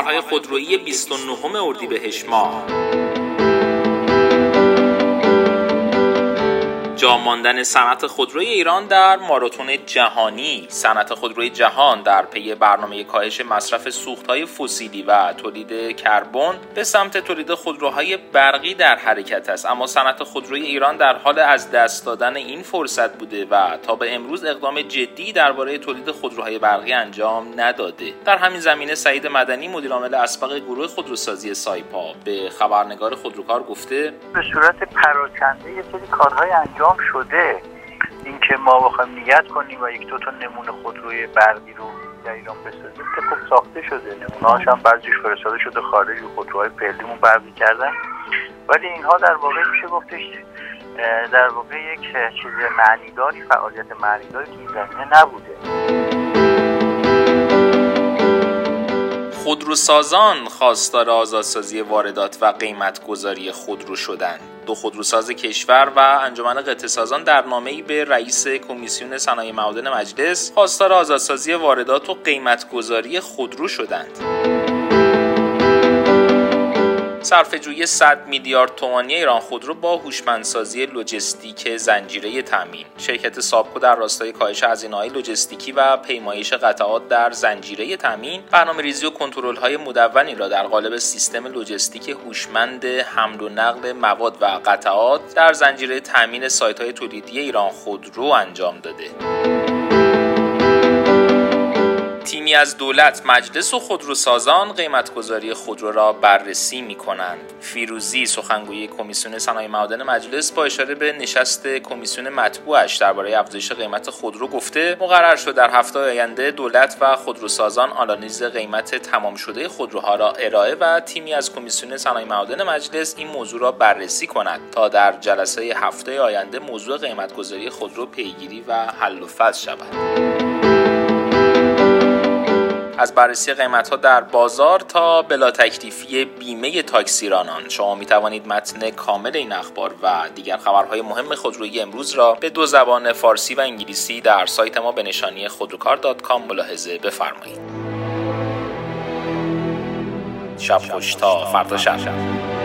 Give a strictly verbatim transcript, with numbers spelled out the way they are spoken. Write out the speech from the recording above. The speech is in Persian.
خبرهای خودرویی بیست و نهم اردیبهشت ماه. جا ماندن صنعت خودروی ایران در ماراتون جهانی. صنعت خودروی جهان در پی برنامه کاهش مصرف سوختهای فسیلی و تولید کربن به سمت تولید خودروهای برقی در حرکت است، اما صنعت خودروی ایران در حال از دست دادن این فرصت بوده و تا به امروز اقدام جدی درباره تولید خودروهای برقی انجام نداده. در همین زمینه سعید مدنی، مدیر عامل اسبق گروه خودروسازی سایپا، به خبرنگار خودروکار گفته به صورت پراکنده یه سری کارهای انجام شده. اینکه ما بخوایم نیت کنیم و یک دو تا نمونه خودروی برقی رو در ایران بسازیم که خب ساخته شده، نمونه‌هاش هم بعضیش فرستاده شده خارج، خودروهای فعلیمون برقی کردن، ولی اینها در واقع میشه گفتش در واقع یک چیز معنیداری، فعالیت معنیداری که این زمینه نبوده. خودروسازان خواستار آزادسازی واردات و قیمت‌گذاری خودرو شدند. دو خودروساز کشور و انجمن قطعه‌سازان در نامه‌ای به رئیس کمیسیون صنایع معادن مجلس خواستار آزادسازی واردات و قیمت‌گذاری خودرو شدند. صرفه‌جویی صد میلیارد تومانی ایران خودرو با هوشمندسازی لوجستیک زنجیره تامین. شرکت سابکو در راستای کاهش هزینه‌های لوجستیکی و پیمایش قطعات در زنجیره تامین، برنامه‌ریزی و کنترل‌های مدونی را در قالب سیستم لوجستیک هوشمند حمل و نقل مواد و قطعات در زنجیره تامین سایت‌های تولیدی ایران خودرو انجام داده. تیمی از دولت، مجلس و خودروسازان قیمت‌گذاری خودرو را بررسی می‌کنند. فیروزی، سخنگوی کمیسیون صنایع معادن مجلس، با اشاره به نشست کمیسیون مطبوعش درباره افزایش قیمت خودرو گفته مقرر شد در هفته آینده دولت و خودروسازان آنالیز قیمت تمام شده خودروها را ارائه و تیمی از کمیسیون صنایع معادن مجلس این موضوع را بررسی کند تا در جلسه هفته آینده موضوع قیمت‌گذاری خودرو پیگیری و حل و فصل شود. از بررسی قیمت‌ها در بازار تا بلا تکلیفی بیمه تاکسیرانان، شما می توانید متن کامل این اخبار و دیگر خبرهای مهم خودرویی امروز را به دو زبان فارسی و انگلیسی در سایت ما به نشانی خودروکار دات کام ملاحظه بفرمایید. شب خوش تا فردا شب.